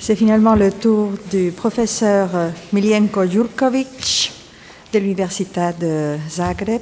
C'est finalement le tour du professeur Miljenko Jurković de l'Université de Zagreb,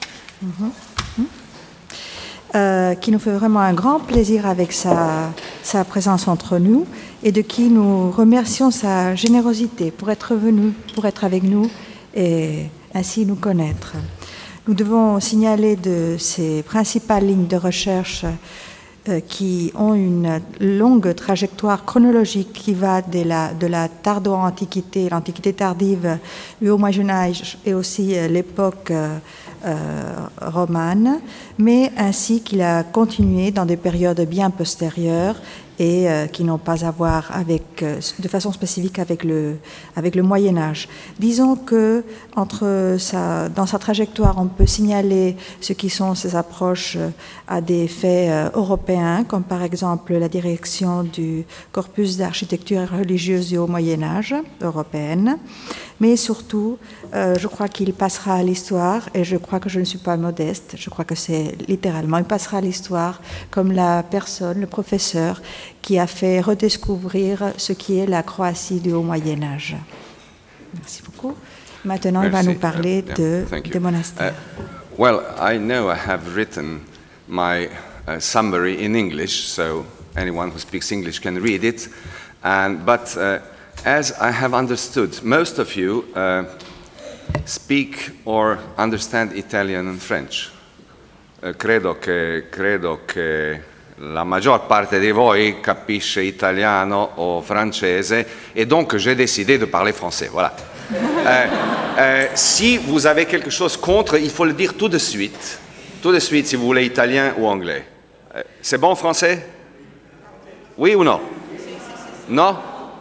qui nous fait vraiment un grand plaisir avec sa présence entre nous et de qui nous remercions sa générosité pour être venu, pour être avec nous et ainsi nous connaître. Nous devons signaler de ces principales lignes de recherche qui ont une longue trajectoire chronologique qui va de la tardo-antiquité, l'Antiquité tardive, le Haut Moyen-Âge et aussi l'époque romane, mais ainsi qu'il a continué dans des périodes bien postérieures et qui n'ont pas à voir de façon spécifique avec le Moyen-Âge. Disons que dans sa trajectoire, on peut signaler ce qui sont ses approches à des faits européens, comme par exemple la direction du corpus d'architecture religieuse du Haut Moyen-Âge européenne, mais surtout, je crois qu'il passera à l'histoire, et je crois que je ne suis pas modeste, je crois que c'est littéralement, il passera à l'histoire comme la personne, le professeur, qui a fait redécouvrir ce qui est la Croatie du Haut Moyen-Âge. Merci beaucoup. Maintenant, il va nous parler des monastères. Well, I know I have written my summary in English, so anyone who speaks English can read it. But as I have understood, most of you speak or understand Italian and French. Credo che la maggior parte di voi capisce italiano o francese, et donc j'ai décidé de parler français. Voilà. Si vous avez quelque chose contre, il faut le dire tout de suite. Tout de suite, si vous voulez italien ou anglais. C'est bon français? Oui ou no? No?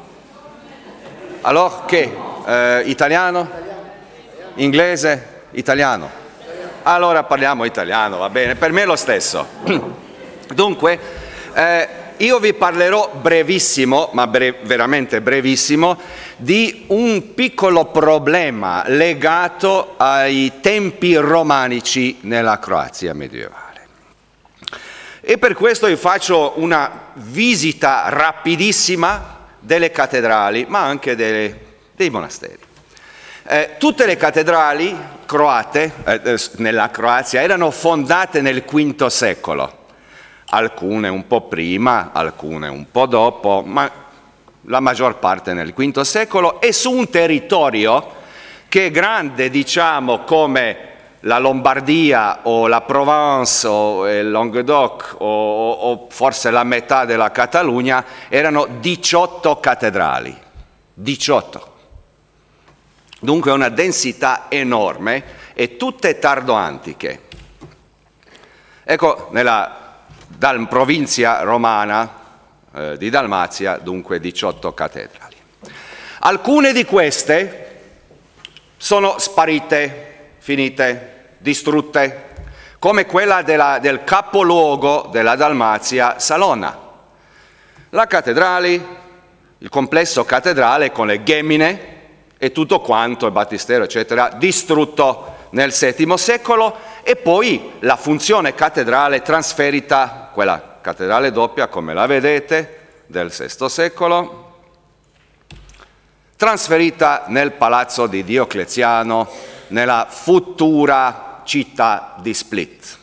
Alors che? Italiano? Inglese? Italiano? Allora parliamo italiano, va bene? Per me è lo stesso. Dunque, io vi parlerò brevissimo, ma veramente brevissimo, di un piccolo problema legato ai tempi romanici nella Croazia medievale. E per questo vi faccio una visita rapidissima delle cattedrali, ma anche dei monasteri. Tutte le cattedrali croate nella Croazia erano fondate nel V secolo. Alcune un po' prima, alcune un po' dopo, ma la maggior parte nel V secolo, e su un territorio che è grande, diciamo, come la Lombardia o la Provence o il Languedoc o forse la metà della Catalogna, erano 18 cattedrali. 18. Dunque una densità enorme e tutte tardo-antiche. Ecco, nella provincia romana di Dalmazia, dunque 18 cattedrali. Alcune di queste sono sparite, finite, distrutte, come quella del capoluogo della Dalmazia, Salona. La cattedrale, il complesso cattedrale con le ghemine e tutto quanto, il battistero, eccetera, distrutto nel VII secolo, e poi la funzione cattedrale trasferita, quella cattedrale doppia, come la vedete, del VI secolo, trasferita nel palazzo di Diocleziano, nella futura città di Split,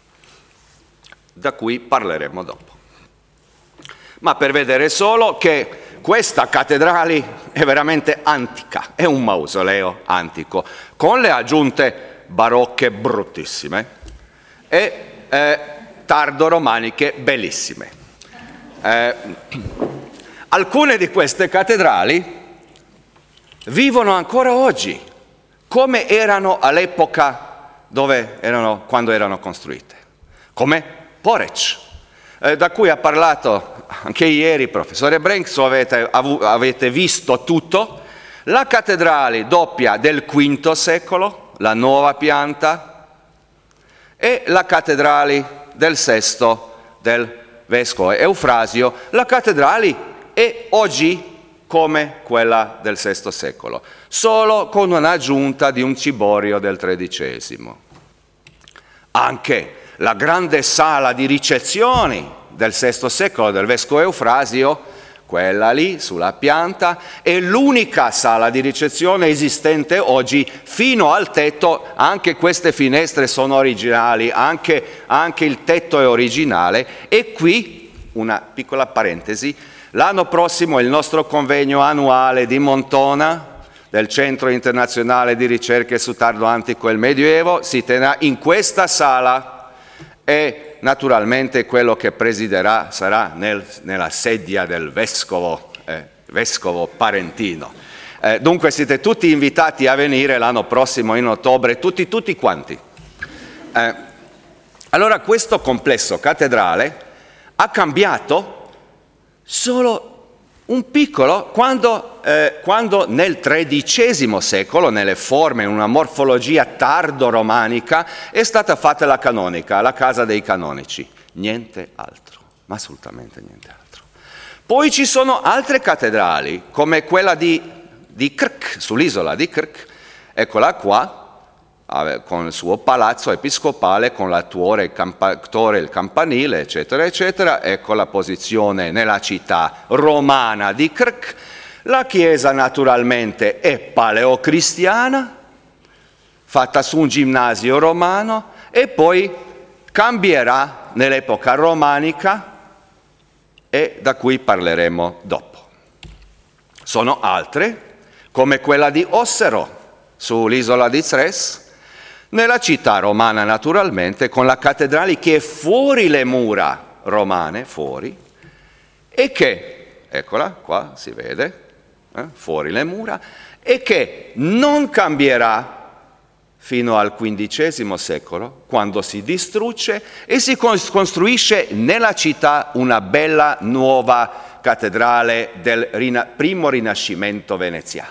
da cui parleremo dopo. Ma per vedere solo che questa cattedrale è veramente antica, è un mausoleo antico, con le aggiunte barocche bruttissime e tardo-romaniche bellissime. Alcune di queste cattedrali vivono ancora oggi, come erano all'epoca quando erano costruite, come Poreč, da cui ha parlato anche ieri il professore Brenks, avete visto tutto, la cattedrale doppia del V secolo, la nuova pianta, e la cattedrale del VI del vescovo Eufrasio. La cattedrale è oggi come quella del VI secolo, solo con un'aggiunta di un ciborio del XIII. Anche la grande sala di ricezioni del VI secolo del vescovo Eufrasio quella lì sulla pianta, è l'unica sala di ricezione esistente oggi fino al tetto. Anche queste finestre sono originali, anche il tetto è originale. E qui, una piccola parentesi, l'anno prossimo il nostro convegno annuale di Montona, del Centro Internazionale di Ricerche su Tardo Antico e il Medioevo, si terrà in questa sala e naturalmente quello che presiderà sarà nella sedia del vescovo parentino. Dunque siete tutti invitati a venire l'anno prossimo in ottobre, tutti quanti. Allora questo complesso cattedrale ha cambiato solo un piccolo, quando nel XIII secolo, nelle forme, in una morfologia tardo-romanica, è stata fatta la canonica, la casa dei canonici. Niente altro, ma assolutamente niente altro. Poi ci sono altre cattedrali, come quella di Krk, sull'isola di Krk, eccola qua, con il suo palazzo episcopale, con la torre, il campanile, eccetera, eccetera. Ecco la posizione nella città romana di Krk. La chiesa naturalmente è paleocristiana, fatta su un ginnasio romano, e poi cambierà nell'epoca romanica, e da cui parleremo dopo. Sono altre, come quella di Ossero, sull'isola di Zres, nella città romana naturalmente, con la cattedrale che è fuori le mura romane, fuori, e che, eccola qua, si vede, fuori le mura, e che non cambierà fino al XV secolo, quando si distrugge e si costruisce nella città una bella nuova cattedrale del primo Rinascimento veneziano.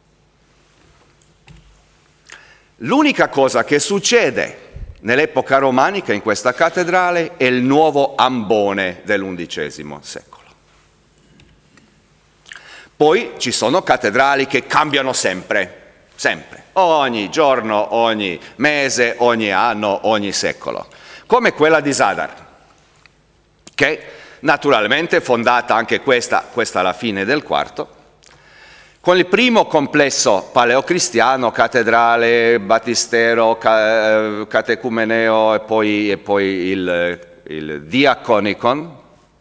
L'unica cosa che succede nell'epoca romanica in questa cattedrale è il nuovo ambone dell'XI secolo. Poi ci sono cattedrali che cambiano sempre, ogni giorno, ogni mese, ogni anno, ogni secolo, come quella di Zadar, che naturalmente è fondata anche questa alla fine del IV, con il primo complesso paleocristiano, cattedrale, battistero, catecumeneo e poi il diaconicon,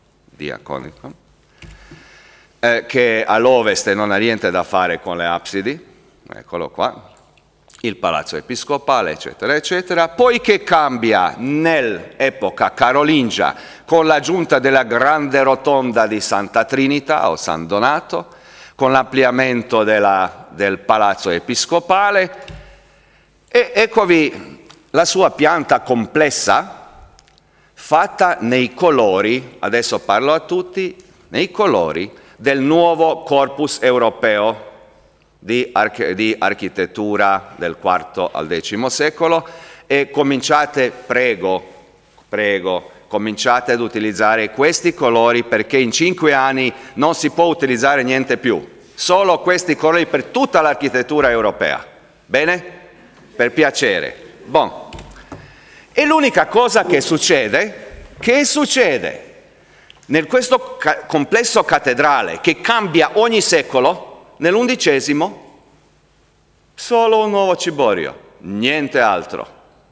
che all'ovest non ha niente da fare con le absidi, eccolo qua, il palazzo episcopale, eccetera, eccetera. Poi che cambia nell'epoca carolingia con l'aggiunta della grande rotonda di Santa Trinità o San Donato, con l'ampliamento del palazzo episcopale, e eccovi la sua pianta complessa, fatta nei colori, adesso parlo a tutti, nei colori del nuovo corpus europeo di architettura del IV al X secolo, e cominciate, prego, cominciate ad utilizzare questi colori, perché in 5 anni non si può utilizzare niente più, solo questi colori per tutta l'architettura europea. Bene? Per piacere. Bon. E l'unica cosa che succede nel questo complesso cattedrale, che cambia ogni secolo, nell'XI, solo un nuovo ciborio, niente altro.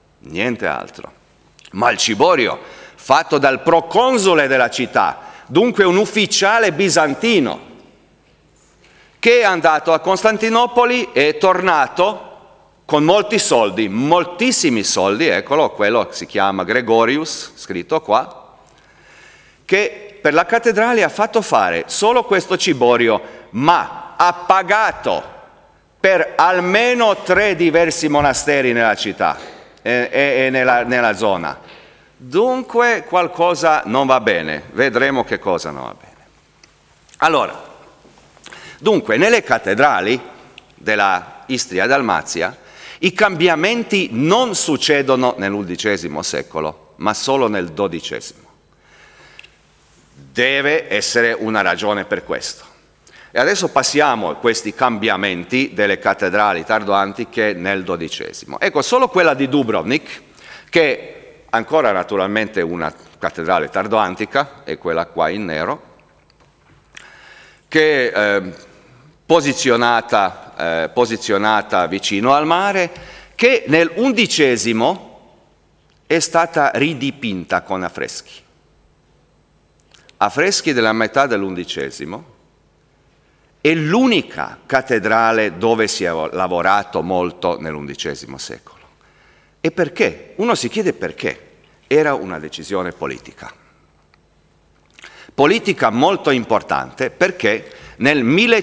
Ma il ciborio fatto dal proconsole della città, dunque un ufficiale bizantino, che è andato a Costantinopoli e è tornato con molti soldi, moltissimi soldi, eccolo, quello si chiama Gregorius, scritto qua, che per la cattedrale ha fatto fare solo questo ciborio, ma ha pagato per almeno 3 diversi monasteri nella città e nella zona. Dunque qualcosa non va bene, vedremo che cosa non va bene. Allora, dunque nelle cattedrali della Istria e Dalmazia i cambiamenti non succedono nell'XI secolo, ma solo nel XII. Deve essere una ragione per questo. E adesso passiamo a questi cambiamenti delle cattedrali tardo-antiche nel XII. Ecco, solo quella di Dubrovnik, che ancora naturalmente una cattedrale tardo-antica, è quella qua in nero, che posizionata vicino al mare, che nel XI è stata ridipinta con affreschi. Affreschi della metà dell'XI, è l'unica cattedrale dove si è lavorato molto nell'XI secolo. E perché? Uno si chiede perché. Era una decisione politica. Politica molto importante perché nel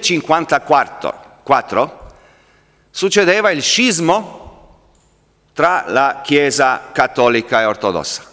1054 succedeva il scismo tra la Chiesa cattolica e ortodossa.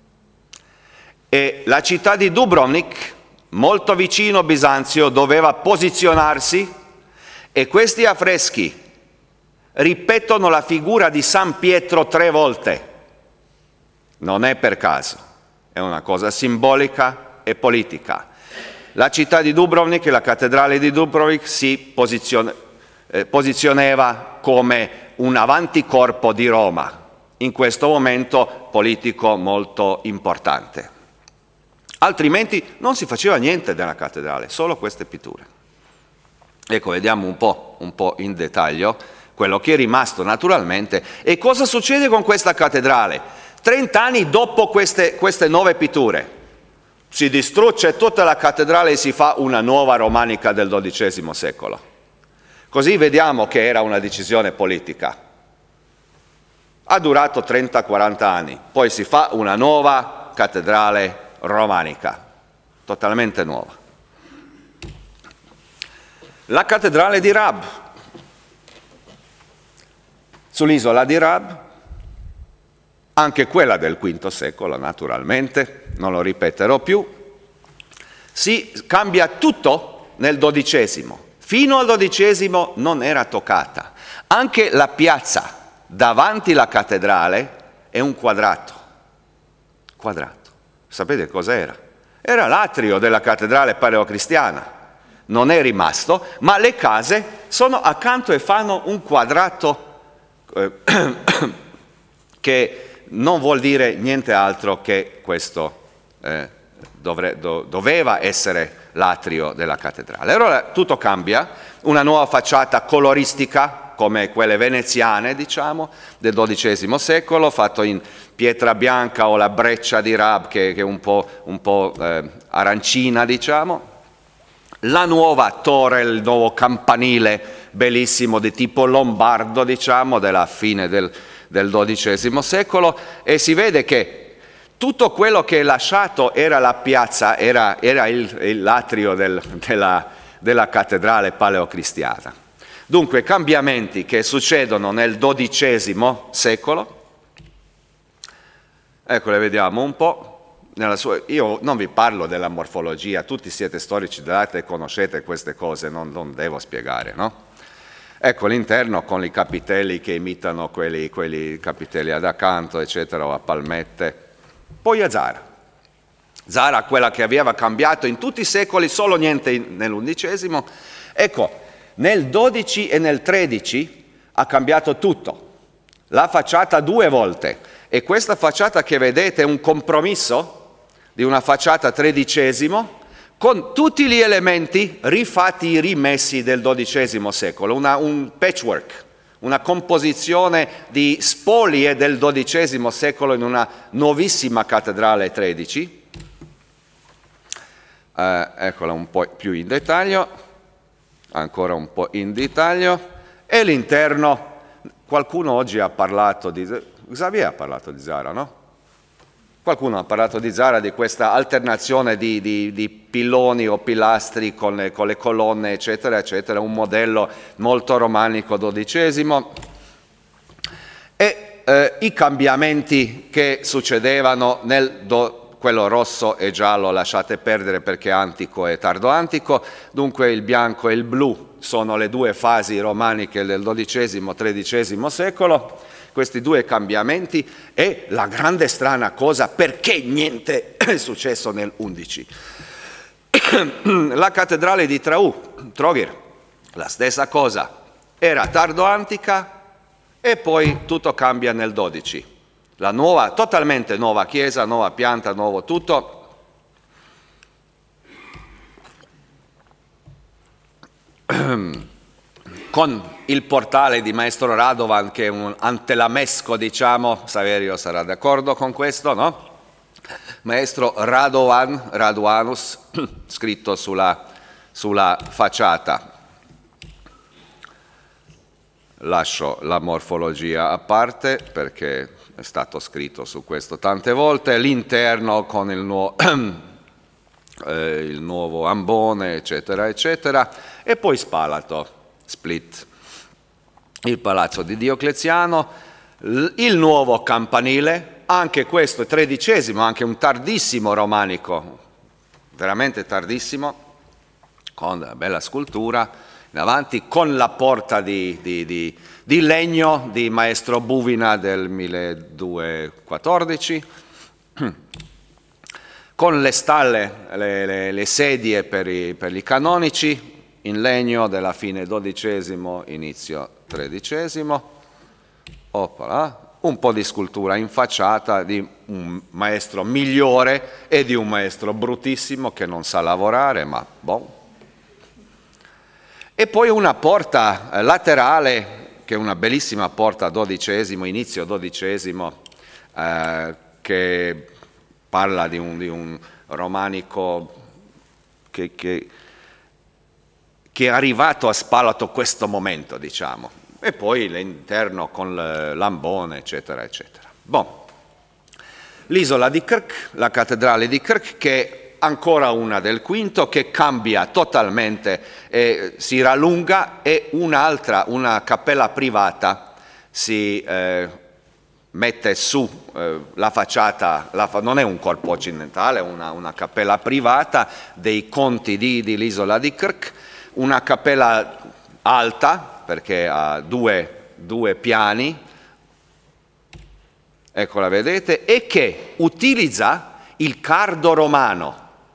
E la città di Dubrovnik, molto vicino a Bisanzio, doveva posizionarsi, e questi affreschi ripetono la figura di San Pietro 3 volte. Non è per caso, è una cosa simbolica e politica. La città di Dubrovnik e la cattedrale di Dubrovnik si posizionava come un avanticorpo di Roma, in questo momento politico molto importante. Altrimenti non si faceva niente della cattedrale, solo queste pitture. Ecco, vediamo un po' in dettaglio quello che è rimasto naturalmente. E cosa succede con questa cattedrale? 30 anni dopo queste 9 pitture, si distrugge tutta la cattedrale e si fa una nuova romanica del XII secolo. Così vediamo che era una decisione politica. Ha durato 30-40 anni, poi si fa una nuova cattedrale romanica, totalmente nuova. La cattedrale di Rab, sull'isola di Rab, anche quella del V secolo naturalmente, non lo ripeterò più, si cambia tutto nel XII. Fino al XII non era toccata. Anche la piazza davanti alla cattedrale è un quadrato. Sapete cos'era? Era l'atrio della cattedrale paleocristiana. Non è rimasto, ma le case sono accanto e fanno un quadrato che non vuol dire niente altro che questo doveva essere l'atrio della cattedrale. Allora tutto cambia, una nuova facciata coloristica, come quelle veneziane, diciamo, del XII secolo, fatto in pietra bianca o la breccia di Rab, che è un po' arancina, diciamo. La nuova torre, il nuovo campanile bellissimo di tipo lombardo, diciamo, della fine del XII secolo, e si vede che tutto quello che è lasciato era la piazza, era l'atrio della cattedrale paleocristiana. Dunque, cambiamenti che succedono nel XII secolo, ecco, le vediamo un po'. Io non vi parlo della morfologia, tutti siete storici dell'arte e conoscete queste cose, non devo spiegare, no? Ecco l'interno con i capitelli che imitano quelli capitelli ad accanto, eccetera, o a palmette. Poi a Zara. Zara, quella che aveva cambiato in tutti i secoli, solo niente nell'XI. Ecco, nel XII e nel XIII ha cambiato tutto. La facciata 2 volte. E questa facciata che vedete è un compromesso di una facciata XIII con tutti gli elementi rifatti e rimessi del XII secolo, un patchwork, una composizione di spolie del XII secolo in una nuovissima cattedrale XIII. Eccola un po' più in dettaglio, ancora un po' in dettaglio, e l'interno. Qualcuno oggi ha parlato di... Xavier ha parlato di Zara, no? Qualcuno ha parlato di Zara, di questa alternazione di piloni o pilastri con le colonne, eccetera, eccetera, un modello molto romanico XII. E i cambiamenti che succedevano quello rosso e giallo lasciate perdere perché è antico e tardo antico, dunque il bianco e il blu sono le 2 fasi romaniche del XII-XIII secolo. Questi 2 cambiamenti e la grande strana cosa, perché niente è successo nel XI. La cattedrale di Trogir, la stessa cosa, era tardo antica e poi tutto cambia nel XII. La nuova, totalmente nuova chiesa, nuova pianta, nuovo tutto. con il portale di Maestro Radovan, che è un antelamesco, diciamo, Saverio sarà d'accordo con questo, no? Maestro Raduanus, scritto sulla facciata. Lascio la morfologia a parte perché è stato scritto su questo tante volte, l'interno con il nuovo ambone, eccetera, eccetera, e poi Spalato, Split, il palazzo di Diocleziano, il nuovo campanile, anche questo è XIII, anche un tardissimo romanico, veramente tardissimo, con una bella scultura in avanti, con la porta di legno di Maestro Buvina del 1214, con le stalle, le sedie per i canonici, in legno della fine XII, inizio XIII, un po' di scultura in facciata di un maestro migliore e di un maestro bruttissimo che non sa lavorare, ma boh. E poi una porta laterale, che è una bellissima porta XII, inizio XII, che parla di un romanico che è arrivato a Spalato questo momento, diciamo. E poi l'interno con l'ambone, eccetera, eccetera. Bon. L'isola di Krk, la cattedrale di Krk, che ancora una del V, che cambia totalmente, si rallunga, e un'altra, una cappella privata, si mette su la facciata, non è un corpo occidentale, è una cappella privata dei conti di l'isola di Krk, una cappella alta, perché ha due piani, ecco la vedete, e che utilizza il cardo romano.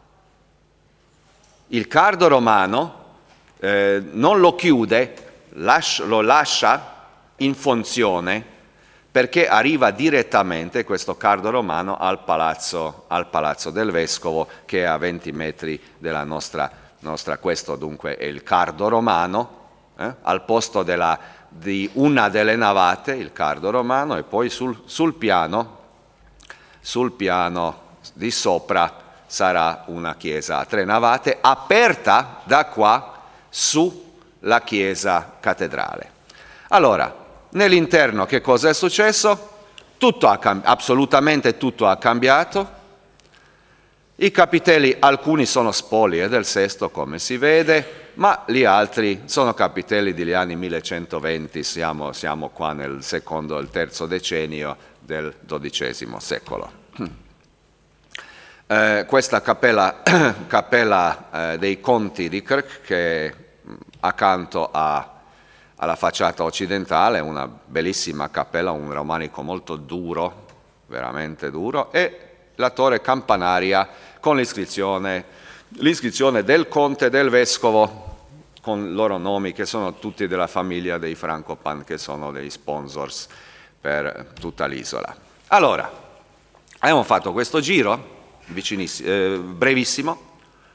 Il cardo romano non lo chiude, lo lascia in funzione, perché arriva direttamente questo cardo romano al palazzo del vescovo, che è a 20 metri della nostra. Questo dunque è il cardo romano, al posto di una delle navate, il cardo romano, e poi sul piano di sopra sarà una chiesa a 3 navate, aperta da qua sulla chiesa cattedrale. Allora, nell'interno che cosa è successo? Assolutamente tutto ha cambiato. I capitelli, alcuni sono spolie del VI, come si vede, ma gli altri sono capitelli degli anni 1120, siamo qua nel secondo e il terzo decennio del XII secolo. Questa cappella dei conti di Krk, che accanto alla facciata occidentale, una bellissima cappella, un romanico molto duro, veramente duro, e la torre campanaria con l'iscrizione del conte, del vescovo, con i loro nomi, che sono tutti della famiglia dei Frankopan, che sono dei sponsors per tutta l'isola. Allora, abbiamo fatto questo giro brevissimo,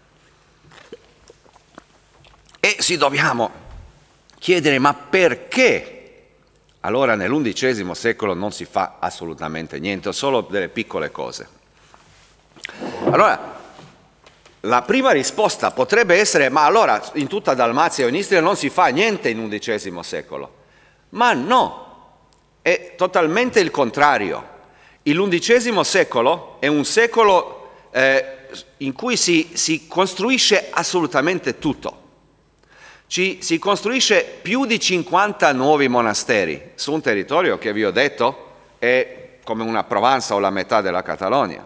e ci dobbiamo chiedere: ma perché allora nell'XI secolo non si fa assolutamente niente, solo delle piccole cose? Allora, la prima risposta potrebbe essere: ma allora in tutta Dalmazia o in Istria non si fa niente in XI secolo. Ma no, è totalmente il contrario. l'XI secolo è un secolo in cui si costruisce assolutamente tutto. Si costruisce più di 50 nuovi monasteri su un territorio che vi ho detto è come una Provenza o la metà della Catalogna.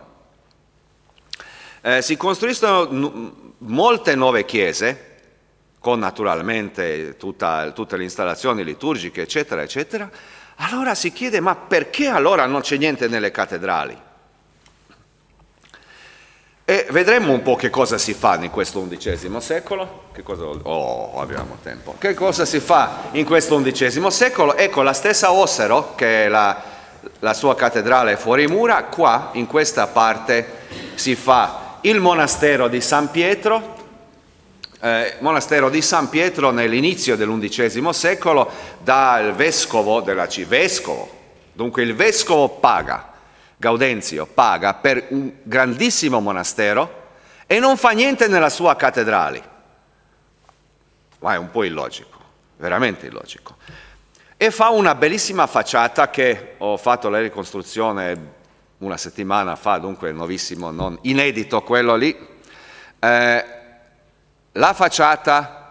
Si costruiscono molte nuove chiese, con naturalmente tutte le installazioni liturgiche, eccetera, eccetera. Allora si chiede: ma perché allora non c'è niente nelle cattedrali? E vedremo un po' che cosa si fa in questo XI secolo. Abbiamo tempo. Che cosa si fa in questo XI secolo? Ecco, la stessa Ossero, che è la sua cattedrale fuori mura, qua in questa parte si fa il monastero di San Pietro, monastero di San Pietro nell'inizio dell'undicesimo secolo dal vescovo della vescovo. Dunque il vescovo paga, Gaudenzio paga per un grandissimo monastero e non fa niente nella sua cattedrale. Ma è un po' illogico, veramente illogico. E fa una bellissima facciata che ho fatto la ricostruzione una settimana fa, dunque nuovissimo, non inedito quello lì. La facciata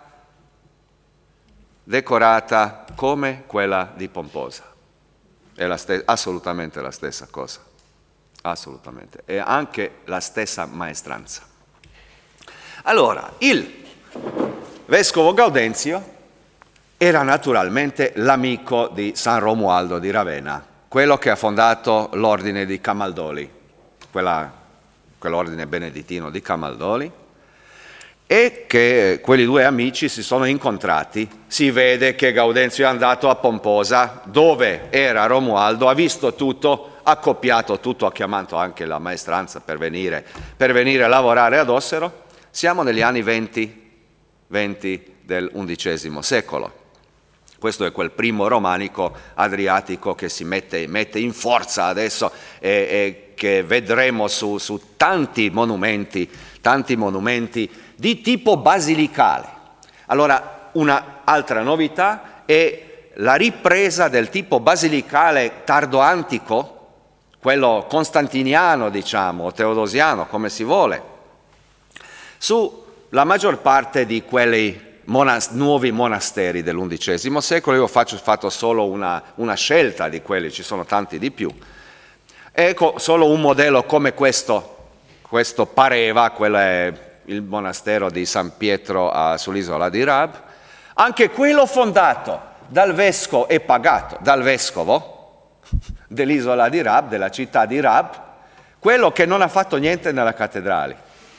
decorata come quella di Pomposa. È assolutamente la stessa cosa, assolutamente. E anche la stessa maestranza. Allora, il vescovo Gaudenzio era naturalmente l'amico di San Romualdo di Ravenna, quello che ha fondato l'ordine di Camaldoli, quell'ordine benedettino di Camaldoli, e che quelli due amici si sono incontrati. Si vede che Gaudenzio è andato a Pomposa, dove era Romualdo, ha visto tutto, ha copiato tutto, ha chiamato anche la maestranza per venire a lavorare ad Ossero. Siamo negli anni 20 del XI secolo. Questo è quel primo romanico adriatico che si mette in forza adesso e che vedremo su tanti monumenti di tipo basilicale. Allora, un'altra novità è la ripresa del tipo basilicale tardo-antico, quello costantiniano, diciamo, o teodosiano, come si vuole, sulla maggior parte di quelli nuovi monasteri dell'undicesimo secolo. Io ho fatto solo una scelta di quelli, ci sono tanti di più. Ecco, solo un modello come questo pareva, quello è il monastero di San Pietro sull'isola di Rab, anche quello fondato dal vescovo e pagato dal vescovo dell'isola di Rab, della città di Rab, quello che non ha fatto niente nella cattedrale.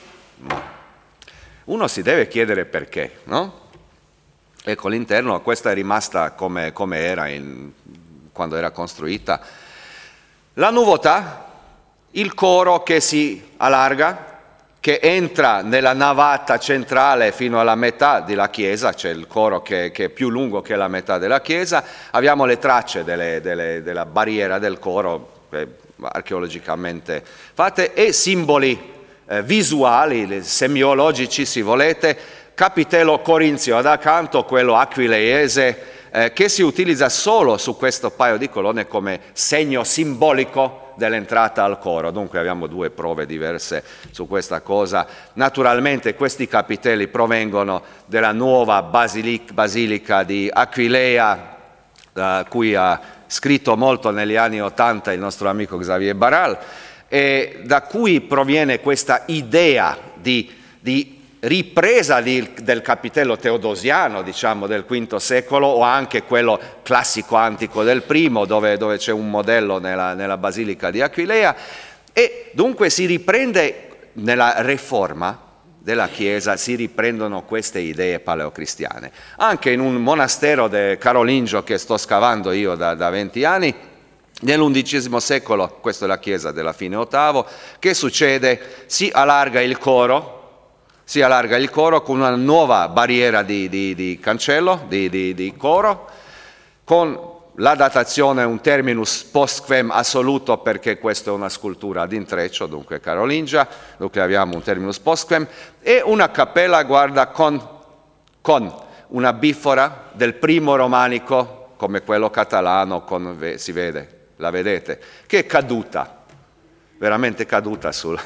Uno si deve chiedere perché, no? Ecco, l'interno, questa è rimasta come era quando era costruita. La novità, il coro che si allarga, che entra nella navata centrale fino alla metà della chiesa, c'è il coro che è più lungo che la metà della chiesa, abbiamo le tracce della barriera del coro, archeologicamente fatte, e simboli visuali, semiologici se volete, capitello corinzio ad accanto, quello aquileiese, che si utilizza solo su questo paio di colonne come segno simbolico dell'entrata al coro. Dunque abbiamo due prove diverse su questa cosa. Naturalmente questi capitelli provengono della nuova basilica di Aquileia, cui ha scritto molto negli anni '80 il nostro amico Xavier Barral, e da cui proviene questa idea di ripresa del capitello teodosiano, diciamo, del V secolo, o anche quello classico antico del primo, dove c'è un modello nella basilica di Aquileia, e dunque si riprende nella riforma della Chiesa, si riprendono queste idee paleocristiane. Anche in un monastero carolingio che sto scavando io da 20 anni, nell'undicesimo secolo, questa è la chiesa della fine ottavo, che succede? Si allarga il coro con una nuova barriera di cancello, di coro, con la datazione un terminus postquem assoluto, perché questa è una scultura ad intreccio, dunque carolingia, dunque abbiamo un terminus postquem, e una cappella, guarda, con una bifora del primo romanico, come quello catalano, si vede, la vedete, che è caduta, veramente caduta sul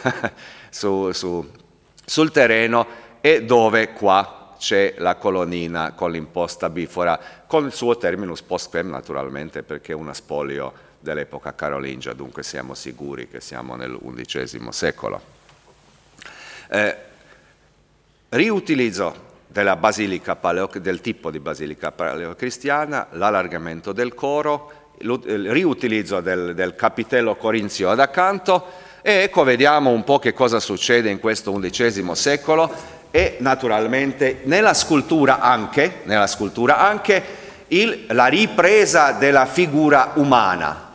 terreno, e dove qua c'è la colonnina con l'imposta bifora, con il suo terminus postquem naturalmente, perché è una spolio dell'epoca carolingia, dunque siamo sicuri che siamo nell'undicesimo secolo. Riutilizzo della basilica del tipo di basilica paleocristiana, l'allargamento del coro, il riutilizzo del capitello corinzio ad accanto, e ecco, vediamo un po' che cosa succede in questo XI secolo, e naturalmente nella scultura anche la ripresa della figura umana,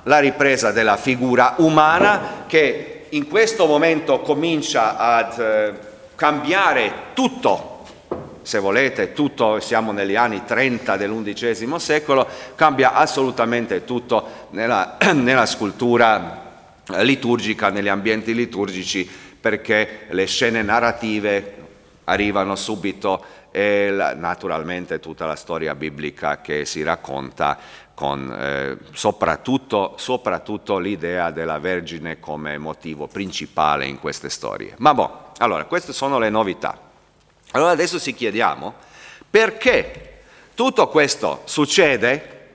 che in questo momento comincia ad cambiare tutto se volete, tutto, siamo negli anni 30 dell'undicesimo secolo, cambia assolutamente tutto nella scultura liturgica, negli ambienti liturgici, perché le scene narrative arrivano subito e naturalmente tutta la storia biblica che si racconta con soprattutto l'idea della Vergine come motivo principale in queste storie. Ma allora, queste sono le novità. Allora adesso ci chiediamo perché tutto questo succede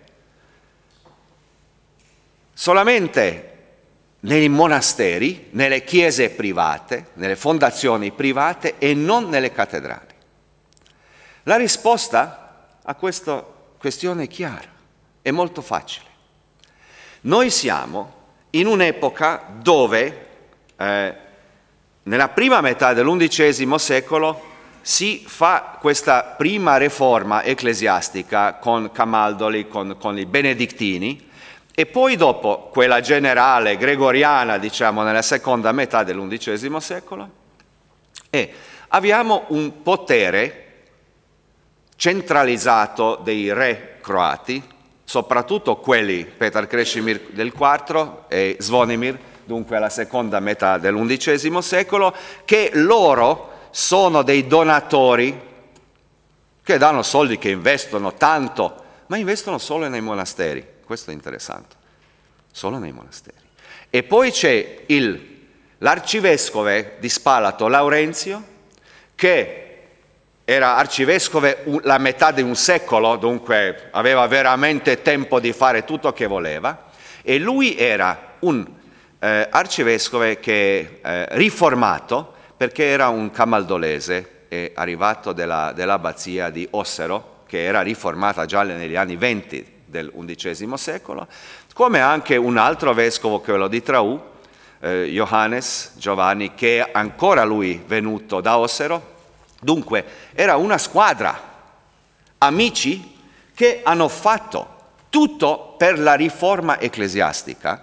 solamente nei monasteri, nelle chiese private, nelle fondazioni private e non nelle cattedrali. La risposta a questa questione è chiara, è molto facile. Noi siamo in un'epoca dove, nella prima metà dell'undicesimo secolo, si fa questa prima riforma ecclesiastica con Camaldoli, con i Benedettini, e poi dopo quella generale gregoriana, diciamo, nella seconda metà dell'undicesimo secolo, e abbiamo un potere centralizzato dei re croati, soprattutto quelli Petar Krešimir del IV e Zvonimir, dunque alla seconda metà dell'undicesimo secolo, che loro sono dei donatori che danno soldi, che investono tanto, ma investono solo nei monasteri. Questo è interessante, solo nei monasteri. E poi c'è l'arcivescovo di Spalato, Laurenzio, che era arcivescovo la metà di un secolo, dunque aveva veramente tempo di fare tutto che voleva, e lui era un arcivescovo che riformato, perché era un camaldolese, è arrivato dell'abbazia di Ossero, che era riformata già negli anni 20 dell'undicesimo secolo, come anche un altro vescovo, quello di Traù, Giovanni, che è ancora lui venuto da Ossero. Dunque era una squadra, amici che hanno fatto tutto per la riforma ecclesiastica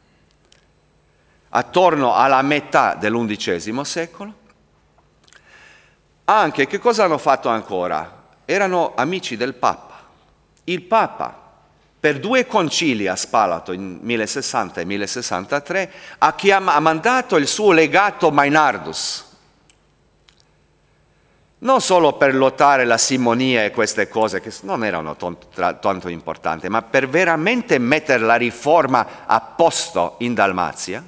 attorno alla metà dell'undicesimo secolo. Anche, che cosa hanno fatto ancora? Erano amici del Papa. Il Papa, per 2 concili a Spalato, in 1060 e 1063, ha mandato il suo legato Mainardus, non solo per lottare la simonia e queste cose, che non erano tanto importanti, ma per veramente mettere la riforma a posto in Dalmazia.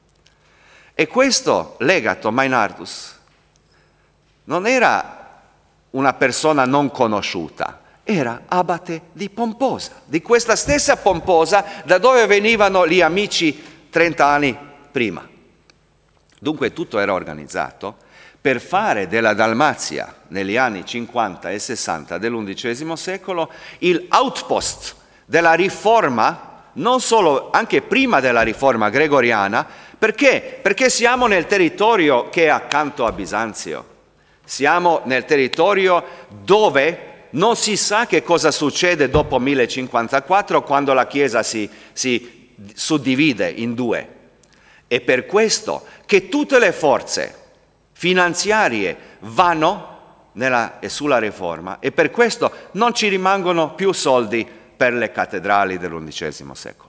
E questo legato Mainardus non era una persona non conosciuta, era abate di Pomposa, di questa stessa Pomposa da dove venivano gli amici 30 anni prima. Dunque tutto era organizzato per fare della Dalmazia, negli anni 50 e 60 dell'undicesimo secolo, il outpost della riforma, non solo, anche prima della riforma gregoriana. Perché? Perché siamo nel territorio che è accanto a Bisanzio. Siamo nel territorio dove non si sa che cosa succede dopo 1054, quando la Chiesa si suddivide in 2. È per questo che tutte le forze finanziarie vanno sulla riforma, e per questo non ci rimangono più soldi per le cattedrali dell'undicesimo secolo.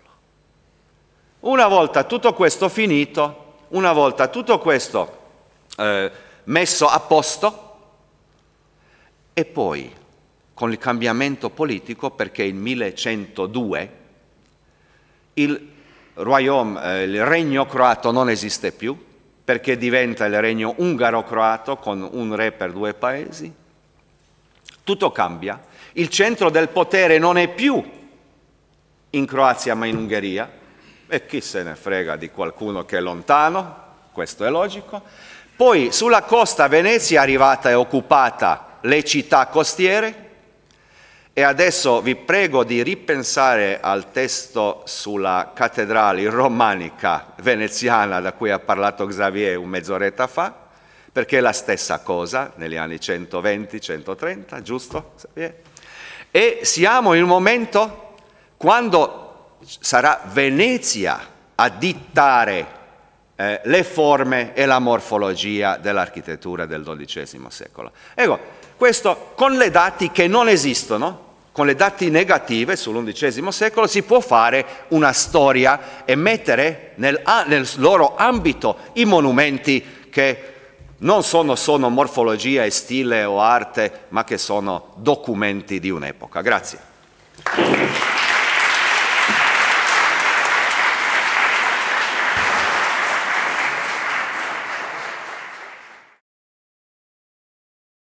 Una volta tutto questo finito, una volta tutto questo messo a posto, e poi con il cambiamento politico, perché il 1102 il regno croato non esiste più, perché diventa il regno ungaro-croato con un re per 2 paesi. Tutto cambia, il centro del potere non è più in Croazia ma in Ungheria, e chi se ne frega di qualcuno che è lontano, questo è logico. Poi sulla costa Venezia è arrivata e occupata le città costiere, e adesso vi prego di ripensare al testo sulla cattedrale romanica veneziana da cui ha parlato Xavier mezz'oretta fa, perché è la stessa cosa negli anni 120-130, giusto Xavier? E siamo in un momento quando sarà Venezia a dittare le forme e la morfologia dell'architettura del XII secolo. Ecco, questo con le dati che non esistono, con le dati negative sull'XI secolo, si può fare una storia e mettere nel loro ambito i monumenti che non sono morfologia e stile o arte, ma che sono documenti di un'epoca. Grazie.